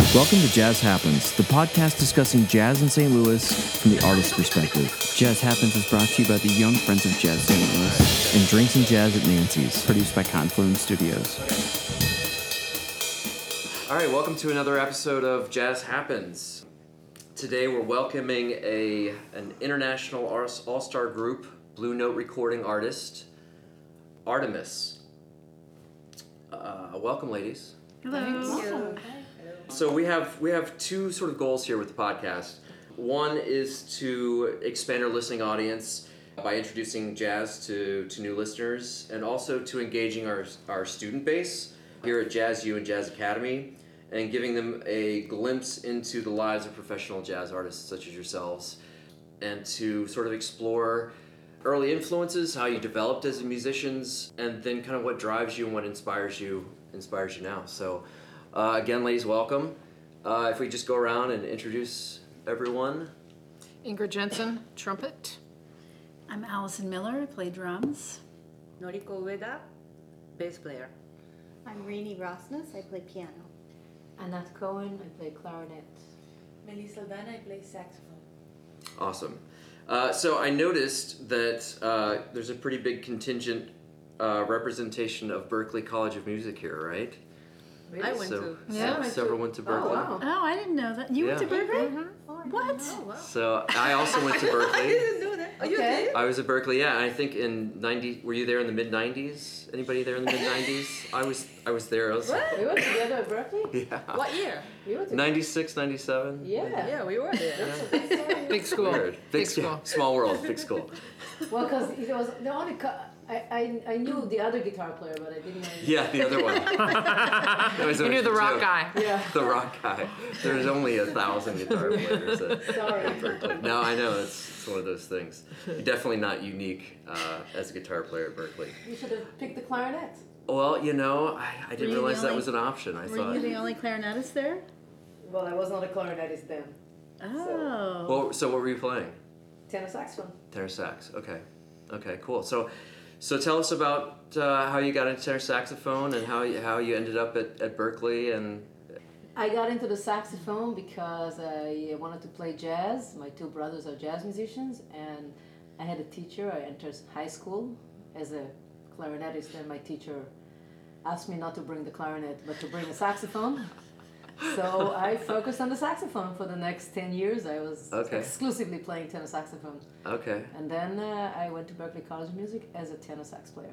Welcome to Jazz Happens, the podcast discussing jazz in St. Louis from the artist's perspective. Jazz Happens is brought to you by the Young Friends of Jazz St. Louis And Drinks and Jazz at Nancy's. produced by Confluence Studios. All right, welcome to another episode of Jazz Happens. Today we're welcoming an international all-star group, Blue Note recording artist, Artemis. Welcome, ladies. Hello. So we have two sort of goals here with the podcast. One is to expand our listening audience by introducing jazz to new listeners, and also to engaging our student base here at Jazz U and Jazz Academy, and giving them a glimpse into the lives of professional jazz artists such as yourselves, and to sort of explore early influences, how you developed as musicians, and then kind of what drives you and what inspires you now. So again, ladies, welcome. If we just go around and introduce everyone. Ingrid Jensen, trumpet. I'm Allison Miller, I play drums. Noriko Ueda, bass player. I'm Rainey Rosnes, I play piano. Anat Cohen, I play clarinet. Melissa Van, I play saxophone. Awesome. So I noticed that there's a pretty big contingent representation of Berklee College of Music here, right? Really? I went to. Yeah. Several went to Berklee. wow. Oh, I didn't know that. You went to Yeah. Berklee? What? Oh, wow. So I also went to Berklee. didn't know that. Oh, you did? I was at Berklee, yeah. And I think in were you there in the mid '90s? Anybody there in the mid '90s? I was there. We went together at Berklee? Yeah. What year? We went together. 96, 97. Yeah. we were there. Big school. Weird. Big school. Small world, big school. Well, because it was the only. I knew the other guitar player, but I didn't know. Yeah, the other one. You knew the rock guy. Yeah. The rock guy. There's only 1,000 guitar players at Sorry. Berklee. No, I know, it's one of those things. You're definitely not unique as a guitar player at Berklee. You should have picked the clarinet. Well, you know, I didn't Were you realize the that was an option. I Were thought. you the only clarinetist there? Well, I was not a clarinetist then. Oh. Well, so what were you playing? Tenor saxophone. Tenor sax. Okay, cool. So tell us about how you got into tenor saxophone and how you ended up at Berklee. And I got into the saxophone because I wanted to play jazz. My two brothers are jazz musicians, and I had a teacher. I entered high school as a clarinetist, and my teacher asked me not to bring the clarinet, but to bring a saxophone. So I focused on the saxophone for the next 10 years. I was exclusively playing tenor saxophone. Okay. And then I went to Berklee College of Music as a tenor sax player.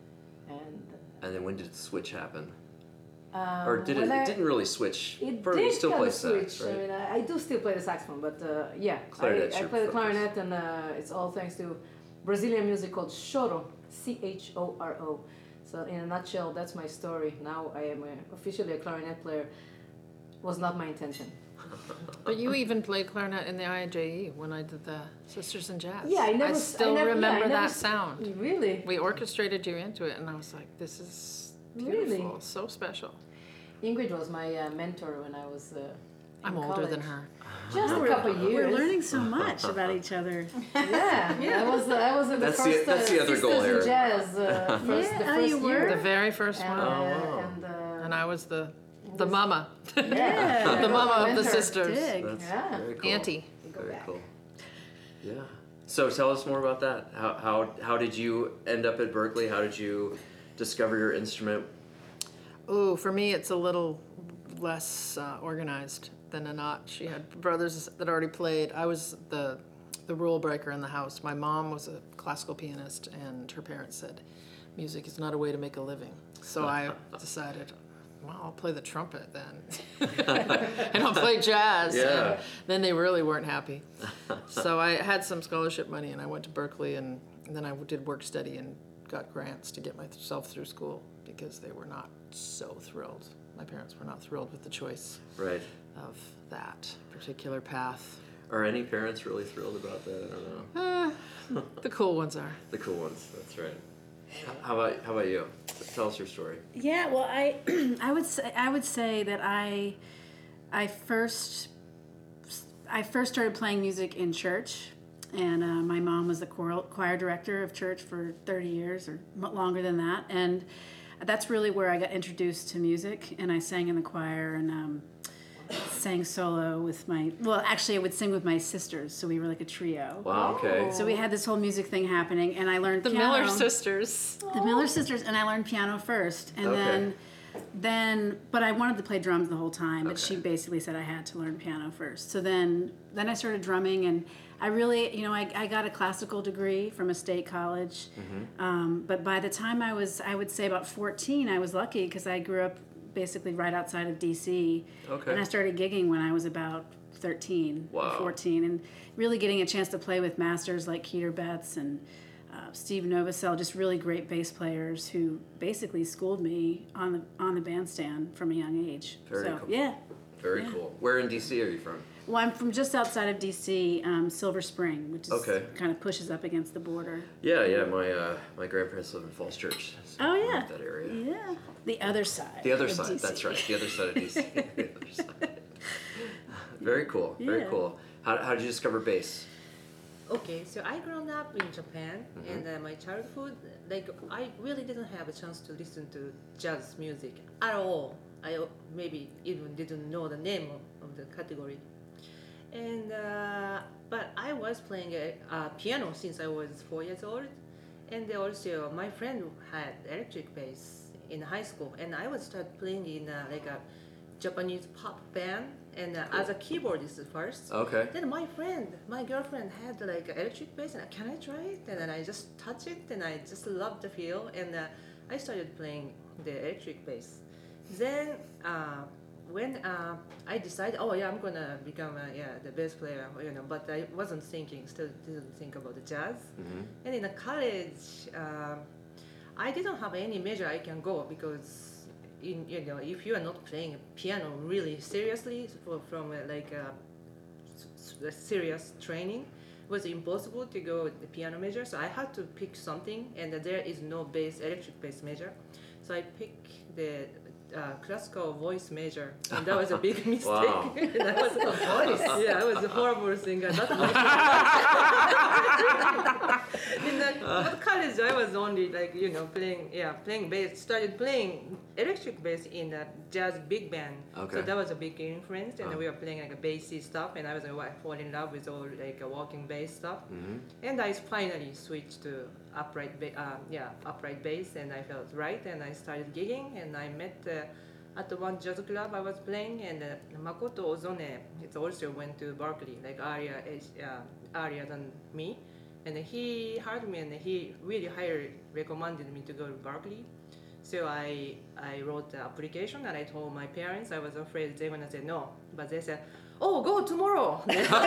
And then when did the switch happen? Or did it? when I- It didn't really switch. It You did still kind play of sax, switch. right? I mean, I do still play the saxophone, but yeah, Clarinet's I your play the focus. clarinet, and it's all thanks to Brazilian music called choro, Choro. So in a nutshell, that's my story. Now I am officially a clarinet player. Was not my intention. But you even played clarinet in the IJE when I did the Sisters in Jazz. Yeah, I still never remember yeah, I never that sound. Really? We orchestrated you into it, and I was like, this is beautiful, Really? so special. Ingrid was my mentor when I was. I'm in older than college. her. Just a couple years. We're learning so much about each other. Yeah, I was in the That's first the other Sisters goal in here. Jazz. First, Yeah, the oh, first you were? year. The very first And, one. and And I was the mama. Yeah. The mama of the Mentor. sisters. Dig. That's Yeah. very cool. Auntie. Very cool. Yeah. So tell us more about that. How did you end up at Berklee? How did you discover your instrument? Ooh, for me, it's a little less organized than Anat. She had brothers that already played. I was the rule breaker in the house. My mom was a classical pianist, and her parents said, music is not a way to make a living. So I decided, well, I'll play the trumpet then. And I'll play jazz. Yeah. And then they really weren't happy. So I had some scholarship money, and I went to Berklee, and then I did work study and got grants to get myself through school because they were not so thrilled. My parents were not thrilled with the choice Right. of that particular path. Are any parents really thrilled about that? I don't know. The cool ones are. The cool ones. That's right. How about you? Tell us your story. Yeah, well, I would say that I first started playing music in church, and my mom was the choir director of church for 30 years or longer than that, and that's really where I got introduced to music, and I sang in the choir, and sang solo with actually I would sing with my sisters, so we were like a trio. Wow. Okay. So we had this whole music thing happening, and I learned The piano. Miller sisters. The Miller sisters, and I learned piano first, and Okay. but I wanted to play drums the whole time, but she basically said I had to learn piano first. So then I started drumming, and I really, I got a classical degree from a state college, but by the time I would say about 14, I was lucky because I grew up basically right outside of DC, Okay. and I started gigging when I was about 13 or Wow. 14, and really getting a chance to play with masters like Keter Betts and Steve Novosel, just really great bass players who basically schooled me on the bandstand from a young age. Very so cool. yeah. Very cool. Where in DC are you from? Well, I'm from just outside of DC, Silver Spring, which is Okay. kind of pushes up against the border. Yeah. My grandparents live in Falls Church. So Oh I yeah. love that area. Yeah. The other side. The other of side. DC. That's right. The other side of DC. The other side. Very cool. Very Yeah. cool. How did you discover bass? Okay, so I grown up in Japan, and my childhood, like I really didn't have a chance to listen to jazz music at all. I maybe even didn't know the name of the category, and but I was playing a piano since I was 4 years old, and also my friend had electric bass in high school, and I would start playing in like a Japanese pop band, and as a keyboardist first. Okay. Then my girlfriend had like an electric bass, and can I try it? And then I just touched it, and I just loved the feel, and I started playing the electric bass. Then when I decided, oh yeah, I'm gonna become the bass player, but I wasn't thinking, still didn't think about the jazz. And in the college, I didn't have any major I can go because. If you are not playing piano really seriously from a serious training, it was impossible to go with the piano major. So I had to pick something, and there is no electric bass major. So I picked the classical voice major, and that was a big mistake. Wow. That was a voice. Yeah, I was a horrible singer. Not much. In the college, I was only playing bass. Started playing electric bass in the jazz big band. Okay. So that was a big influence, and we were playing like a bassy stuff, and I was fall in love with all like a walking bass stuff. And I finally switched to upright bass, and I felt right, and I started gigging, and I met at the one jazz club I was playing, and Makoto Ozone, it also went to Berkeley, like earlier than me, and he heard me, and he really highly recommended me to go to Berkeley. So I wrote the application, and I told my parents. I was afraid they were gonna say no, but they said, "Oh, go tomorrow."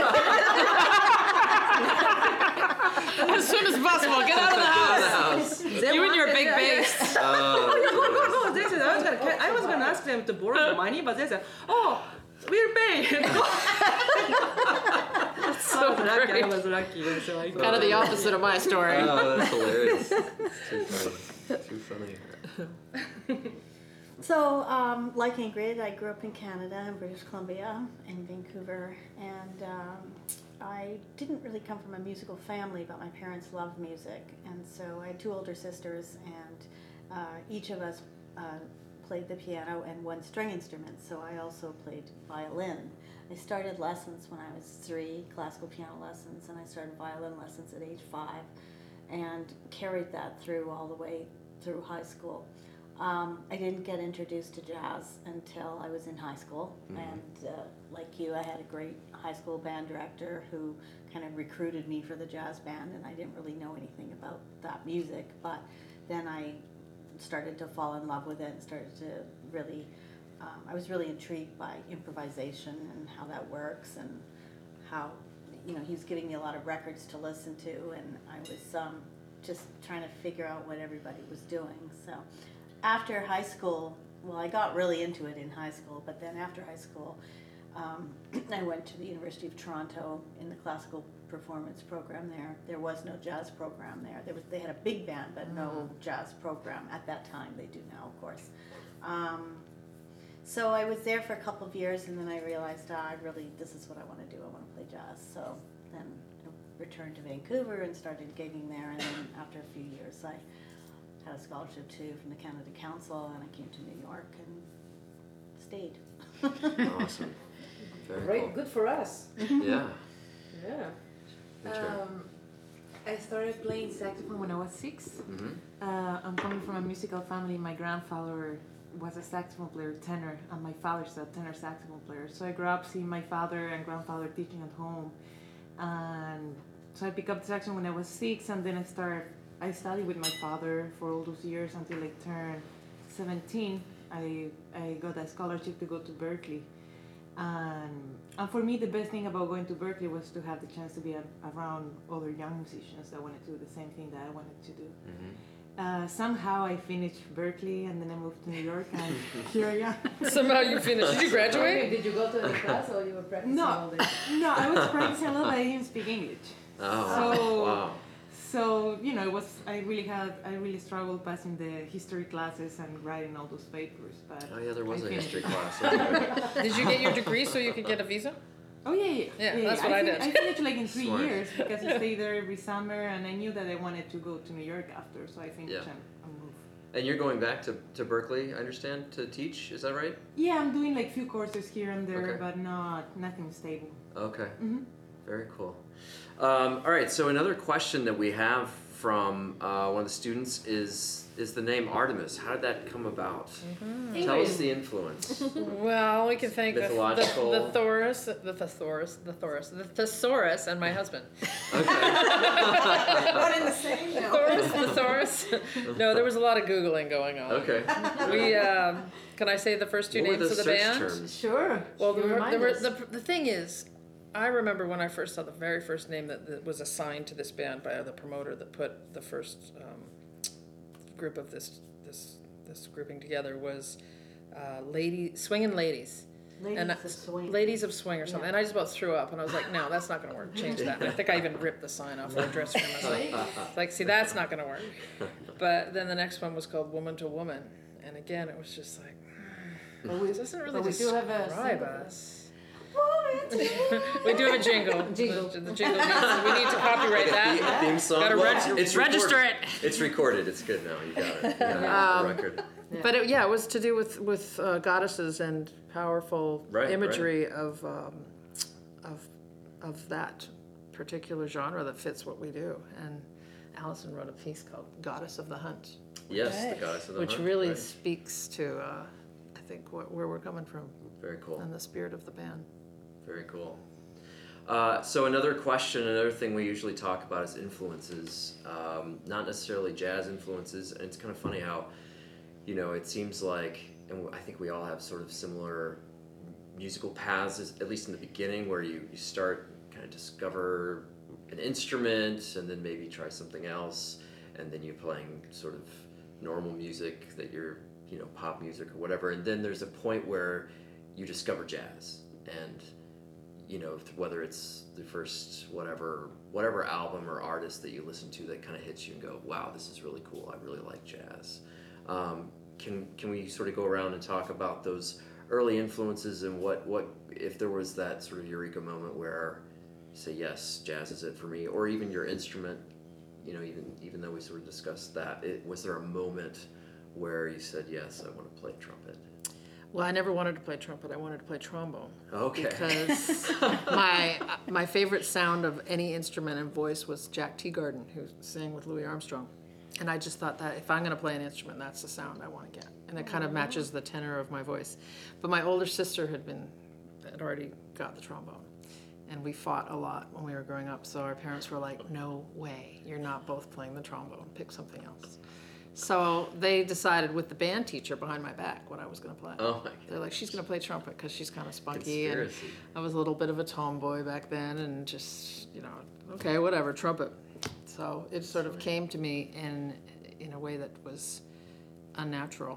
As soon as possible, get out of the house. You and your big bass. Go. They said I was gonna ask them to borrow the money, but they said, "Oh, we'll pay." So I was lucky. So I kind of the opposite of my story. Oh, that's hilarious. Too funny. So, like Ingrid, I grew up in Canada, in British Columbia, in Vancouver, and I didn't really come from a musical family, but my parents loved music, and so I had two older sisters, and each of us played the piano and one string instrument, so I also played violin. I started lessons when I was 3, classical piano lessons, and I started violin lessons at age 5, and carried that through all the way through high school. I didn't get introduced to jazz until I was in high school, and like you, I had a great high school band director who kind of recruited me for the jazz band, and I didn't really know anything about that music, but then I started to fall in love with it and started to really, I was really intrigued by improvisation and how that works, and how, he was giving me a lot of records to listen to, and I was just trying to figure out what everybody was doing. So after high school, well, I got really into it in high school, but then after high school, I went to the University of Toronto in the classical performance program there. There was no jazz program there. They had a big band, but no jazz program at that time. They do now, of course. So I was there for a couple of years, and then I realized, this is what I want to do. I want to play jazz. So then I returned to Vancouver and started gigging there, and then after a few years, I had a scholarship too from the Canada Council, and I came to New York and stayed. Awesome. Very cool. Good for us. Yeah. Yeah. I started playing saxophone when I was 6. Mm-hmm. I'm coming from a musical family. My grandfather was a saxophone player, tenor, and my father's a tenor saxophone player. So I grew up seeing my father and grandfather teaching at home. And so I picked up the saxophone when I was 6, and then I studied with my father for all those years until I turned 17. I got a scholarship to go to Berkeley. And for me, the best thing about going to Berkeley was to have the chance to be around other young musicians that wanted to do the same thing that I wanted to do. Mm-hmm. Somehow I finished Berkeley, and then I moved to New York, and here I am. Somehow you finished. Did you graduate? Did you go to any class or you were practicing all day? No, I was practicing a little, but I didn't speak English. Oh, wow. So, you know, I really struggled passing the history classes and writing all those papers. But Oh, yeah, there was I a finished. history class. Did you get your degree so you could get a visa? Oh, yeah. Yeah, that's what I did. I finished like in 3 Smart. years because I stayed there every summer, and I knew that I wanted to go to New York after, so I finished Yeah. and moved. And you're going back to Berkeley, I understand, to teach. Is that right? Yeah, I'm doing like few courses here and there, Okay. but nothing stable. Okay. Mm-hmm. Very cool. All right. So another question that we have from one of the students is the name Artemis. How did that come about? Tell us the influence. Well, we can thank the Mythological. the thesaurus, and my husband. Okay. Not in the same now. Thesaurus. No, there was a lot of Googling going on. Okay. We can I say the first two What were names the of the search band? terms? Sure. Well, Remind us. the thing is, I remember when I first saw the very first name that was assigned to this band by the promoter that put the first group of this grouping together was Swingin' Ladies. Ladies And of Swing. Ladies of Swing or something. Yeah. And I just about threw up, and I was like, no, that's not going to work. Change that. And I think I even ripped the sign off the dressing room. I was like, see, that's not going to work. But then the next one was called Woman to Woman. And again, it was just like, this doesn't really but we do have a describe single. us. We do have a jingle. Jingle. The jingle needs, we need to copyright that. Theme song. Gotta Well, it's register recorded. it. It's recorded. It's good now. You got it. You got the record. But it was to do with goddesses and powerful Right, imagery of that particular genre that fits what we do. And Allison wrote a piece called "Goddess of the Hunt," Yes, the goddess of the which hunt, really right. speaks to I think where we're coming from Very cool. and the spirit of the band. Very cool. So another thing we usually talk about is influences, not necessarily jazz influences. And it's kind of funny how, it seems like, and I think we all have sort of similar musical paths, at least in the beginning, where you start kind of discover an instrument and then maybe try something else, and then you're playing sort of normal music that you're, pop music or whatever. And then there's a point where you discover jazz, and whether it's the first whatever album or artist that you listen to that kind of hits you and go, wow, this is really cool. I really like jazz. Can we sort of go around and talk about those early influences and what if there was that sort of eureka moment where you say, yes, jazz is it for me, or even your instrument, even though we sort of discussed that, was there a moment where you said, yes, I want to play trumpet? Well, I never wanted to play trumpet. I wanted to play trombone. Okay. Because my favorite sound of any instrument and voice was Jack Teagarden, who sang with Louis Armstrong. And I just thought that if I'm going to play an instrument, that's the sound I want to get. And it kind of matches the tenor of my voice. But my older sister had already got the trombone. And we fought a lot when we were growing up. So our parents were like, no way, you're not both playing the trombone. Pick something else. So they decided with the band teacher behind my back what I was going to play. Oh my God. They're like, she's going to play trumpet because she's kind of spunky. And Conspiracy. I was a little bit of a tomboy back then and just, okay, whatever, trumpet. So it sort of came to me in a way that was unnatural.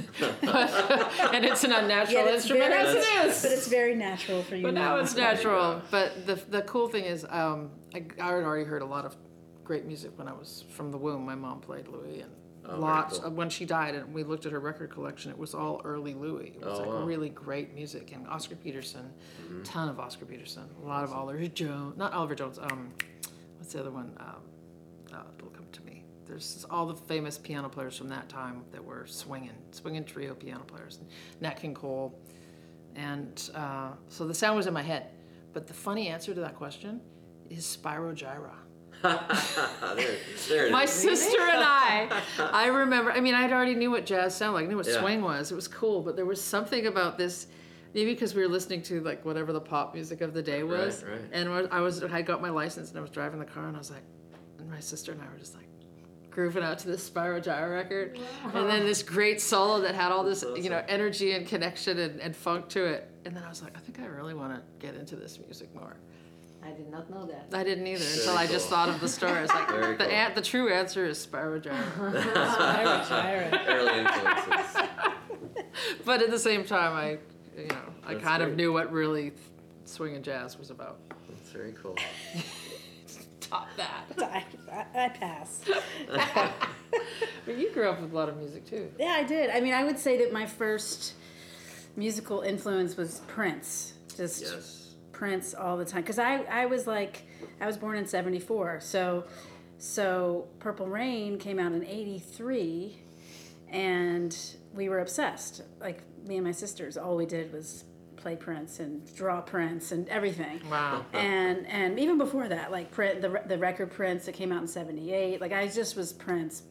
And it's an unnatural instrument as it is. But it's very natural for you. But now it's natural. But the cool thing is, I had already heard a lot of great music when I was from the womb. My mom played Louis and lots. Cool. When she died and we looked at her record collection, it was all early Louis. It was wow. really great music. And Oscar Peterson, ton of Oscar Peterson, a lot of Oliver Jones, not Oliver Jones, what's the other one? It'll come to me. There's all the famous piano players from that time that were swinging trio piano players. Nat King Cole, And so the sound was in my head. But the funny answer to that question is Spyro Gyra. there it My is. sister and I remember, I mean, I already knew what jazz sounded like, I knew what Yeah. swing was. It was cool, but there was something about this, maybe because we were listening to like whatever the pop music of the day was. Right. And I got my license and I was driving the car and I was like, and my sister and I were just like grooving out to this Spyro Gyra record. And then this great solo that had all this, energy and connection and funk to it. And then I was like, I think I really want to get into this music more. I did not know that. I didn't either Very until I just cool. thought of the story. I was like, Very cool. the true answer is Spyro Gyra. Spyro Gyra. Early influences. But at the same time, I That's kind of great. knew what really swing and jazz was about. That's very cool. Top that. I pass. But you grew up with a lot of music too. Yeah, I did. I mean, I would say that my first musical influence was Prince. Just Yes. Prince all the time. Because I was born in 74. So Purple Rain came out in 83. And we were obsessed. Like, me and my sisters, all we did was play Prince and draw Prince and everything. Wow. And even before that, like the record Prince that came out in 78, like I just was Prince.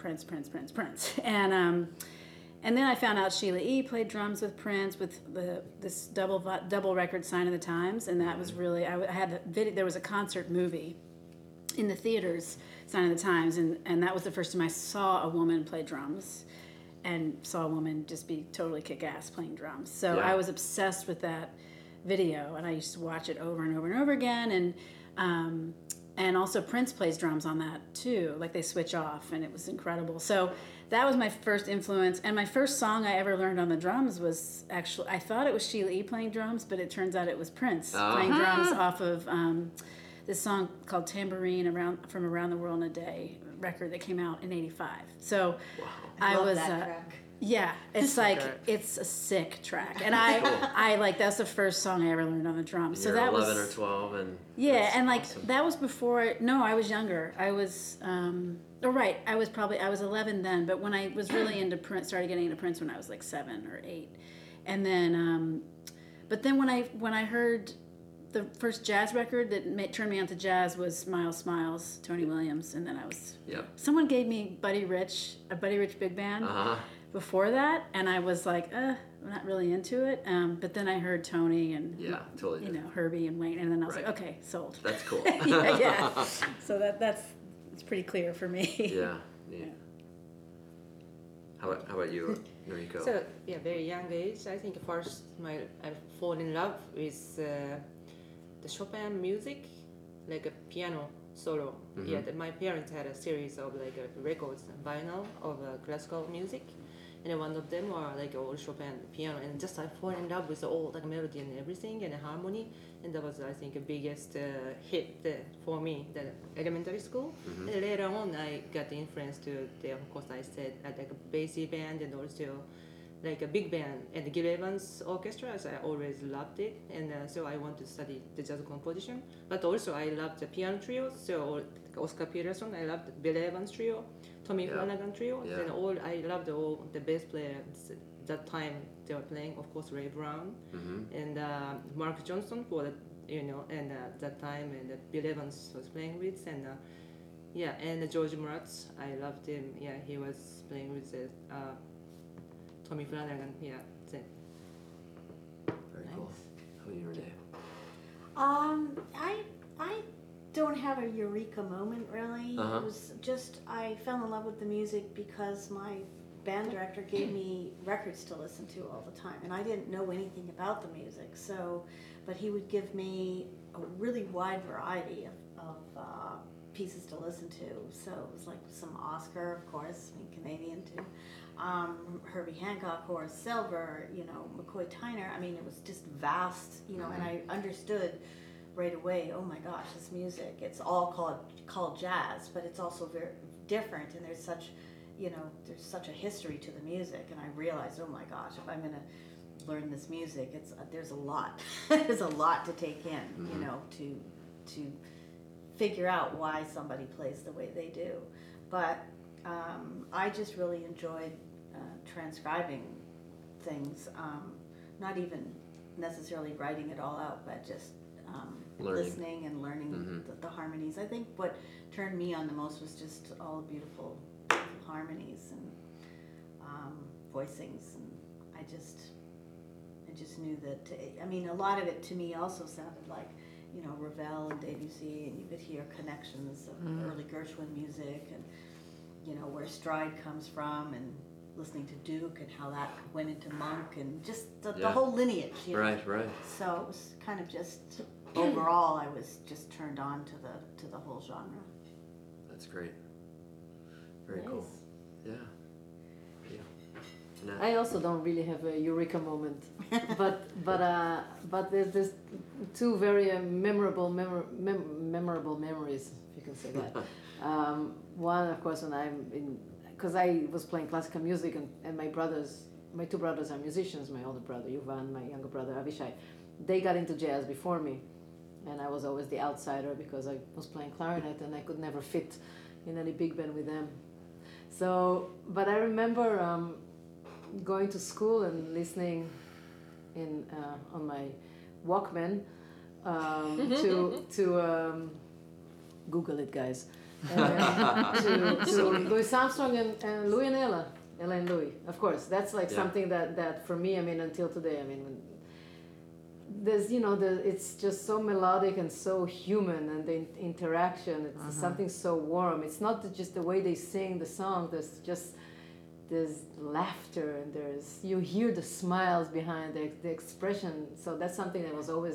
And then I found out Sheila E. played drums with Prince with this double record Sign of the Times, and that was really, I had the video. There was a concert movie in the theaters, Sign of the Times, and that was the first time I saw a woman play drums and saw a woman just be totally kick-ass playing drums. So Yeah. I was obsessed with that video, and I used to watch it over and over and over again. And also Prince plays drums on that too. Like they switch off, and it was incredible. So that was my first influence. And my first song I ever learned on the drums was actually, I thought it was Sheila E. playing drums, but it turns out it was Prince playing drums off of this song called Tambourine from Around the World in a Day record that came out in 85. So I Love was that track. yeah, it's like track. it's a sick track, and I like that's the first song I ever learned on the drums. So You're that 11 was or 12, and yeah, that's and like awesome. that was before. No, I was younger. I was right. I was 11 then, but when I was really into Prince, started getting into Prince when I was like 7 or 8, and then but then when I heard the first jazz record that turned me on to jazz was Miles Smiles, Tony Williams, and then I was. Yep. Someone gave me a Buddy Rich big band before that, and I was like, I'm not really into it. But then I heard Tony and Yeah, totally. Herbie and Wayne, and then I was Right. like, okay, sold. That's cool. yeah. So it's pretty clear for me. Yeah. Neat. How about you, Noriko? So yeah, very young age. I think first I fall in love with the Chopin music, like a piano solo. Yeah, my parents had a series of like records and vinyl of classical music, and one of them were like all Chopin piano, and just I fall in love with all like melody and everything and the harmony, and that was I think the biggest hit for me. The elementary school, and later on I got the influence to of course I said like a Basie band and also like a big band and the Gil Evans Orchestra. So I always loved it, and so I want to study the jazz composition. But also I loved the piano trios. So Oscar Peterson, I loved Bill Evans trio, Tommy Flanagan trio, Yeah. and I loved all the bass players that time they were playing. Of course Ray Brown and Mark Johnson for the and that time and Bill Evans was playing with and. And George Mraz, I loved him. Yeah, he was playing with Tommy Flanagan. Yeah, that's it. Very cool. How about you, Renee? I don't have a eureka moment really. Uh-huh. It was just I fell in love with the music because my band director gave me records to listen to all the time, and I didn't know anything about the music. So, but he would give me a really wide variety of pieces to listen to. So it was like some Oscar, of course, I mean, Canadian too. Herbie Hancock, Horace Silver, McCoy Tyner. I mean, it was just vast, and I understood right away, oh my gosh, this music, it's all called jazz, but it's also very different, and there's such a history to the music, and I realized, oh my gosh, if I'm going to learn this music, there's a lot. There's a lot to take in, to figure out why somebody plays the way they do. But I just really enjoyed transcribing things, not even necessarily writing it all out, but just Learning. listening and learning the harmonies. I think what turned me on the most was just all the beautiful harmonies and voicings, and I just knew that. I mean, a lot of it to me also sounded like, you know, Ravel and Debussy, and you could hear connections of early Gershwin music, and you know where stride comes from, and listening to Duke and how that went into Monk, and just the whole lineage. You know? Right. So it was kind of just overall, I was just turned on to the whole genre. That's great. Very cool. Yeah. Nah. I also don't really have a eureka moment, but there's two very memorable memories, if you can say that. One, of course, when I'm in, because I was playing classical music, and my two brothers are musicians. My older brother Yuvan, my younger brother Avishai, they got into jazz before me, and I was always the outsider because I was playing clarinet and I could never fit in any big band with them. So, but I remember going to school and listening on my Walkman to Google it, guys. To Louis Armstrong and Louis and Ella and Louis. Of course, that's like something that for me, I mean, until today, I mean, there's, you know, it's just so melodic and so human, and the interaction, it's something so warm. It's not just the way they sing the song, there's laughter, and you hear the smiles behind the expression. So that's something that was always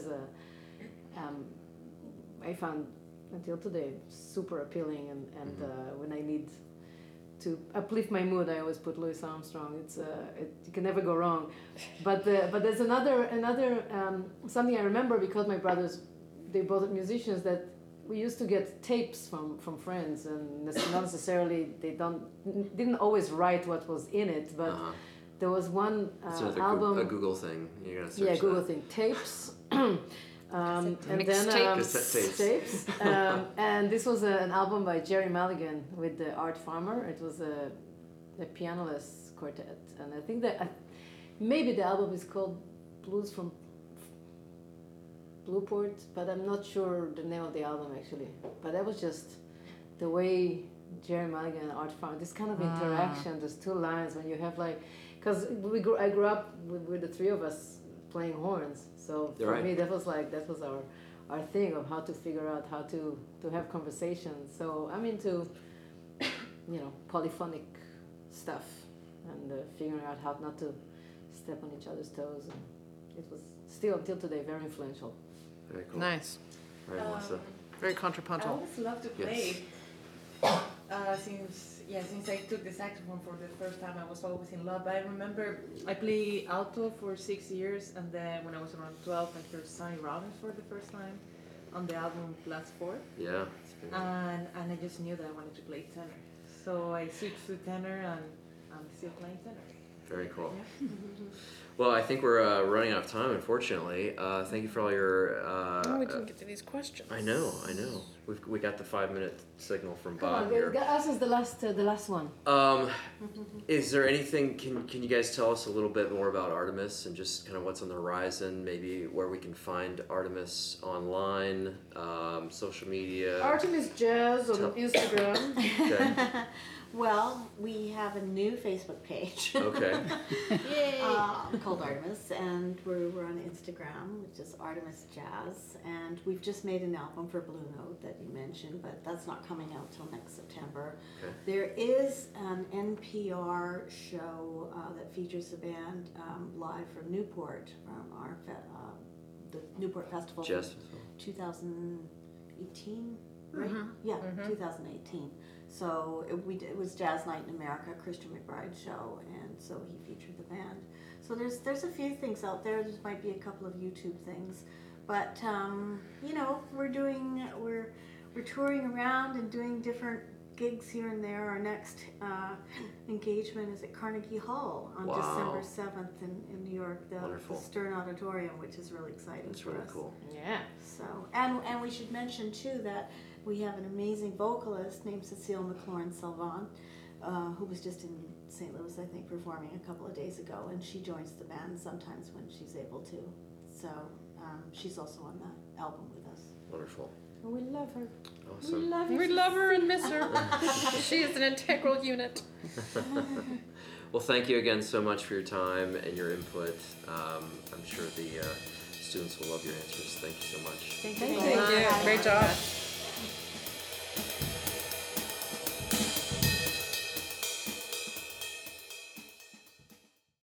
I found until today super appealing, and when I need to uplift my mood, I always put Louis Armstrong. You can never go wrong. But there's another something I remember, because my brothers, they both musicians, that we used to get tapes from friends, and not necessarily, didn't always write what was in it, but there was one album. A Google thing. You're gonna search Google that. thing, tapes. And Mixed then tapes. And this was an album by Jerry Mulligan with the Art Farmer. It was a pianoless quartet, and I think that maybe the album is called Blues from Blueport, but I'm not sure the name of the album actually. But that was just the way Jerry Mulligan and Art Farmer, this kind of interaction, those two lines when you have like, because I grew up with the three of us playing horns, so for me that was our thing of how to figure out how to have conversations. So I'm into, you know, polyphonic stuff, and figuring out how not to step on each other's toes, and it was still until today very influential. Very cool. Nice. Right, Melissa. Very I contrapuntal. always love to play. Since I took the saxophone for the first time, I was always in love. I remember I played alto for 6 years, and then when I was around 12, I heard Sonny Rollins for the first time on the album Plus 4. Yeah. And I just knew that I wanted to play tenor. So I switched to tenor, and I'm still playing tenor. Very cool. Yeah. Well, I think we're running out of time, unfortunately. Thank you for all your... we didn't get to these questions. I know. We got the 5-minute signal from Come Bob on, here. us is the last one. Is there anything, can you guys tell us a little bit more about Artemis and just kind of what's on the horizon, maybe where we can find Artemis online, social media? Artemis Jazz on Instagram. Okay. Well, we have a new Facebook page. Okay. Yay! Called Artemis, and we're on Instagram, which is Artemis Jazz, and we've just made an album for Blue Note that you mentioned, but that's not coming out till next September. Okay. There is an NPR show that features the band live from Newport, from our the Newport Festival. Jazz. 2018, right? Yeah, 2018. So it was Jazz Night in America, Christian McBride show, and so he featured the band. So there's a few things out there. There might be a couple of YouTube things, but you know, we're touring around and doing different gigs here and there. Our next engagement is at Carnegie Hall on December 7th in New York, the Stern Auditorium, which is really exciting. That's for really us. cool. Yeah. So and we should mention too that we have an amazing vocalist named Cecile McLaurin-Salvant, who was just in St. Louis, I think, performing a couple of days ago, and she joins the band sometimes when she's able to. So she's also on the album with us. Wonderful. We love her. Awesome. We love her. We love her and miss her. She is an integral unit. Well, thank you again so much for your time and your input. I'm sure the students will love your answers. Thank you so much. Thank you. Thank you. Great job.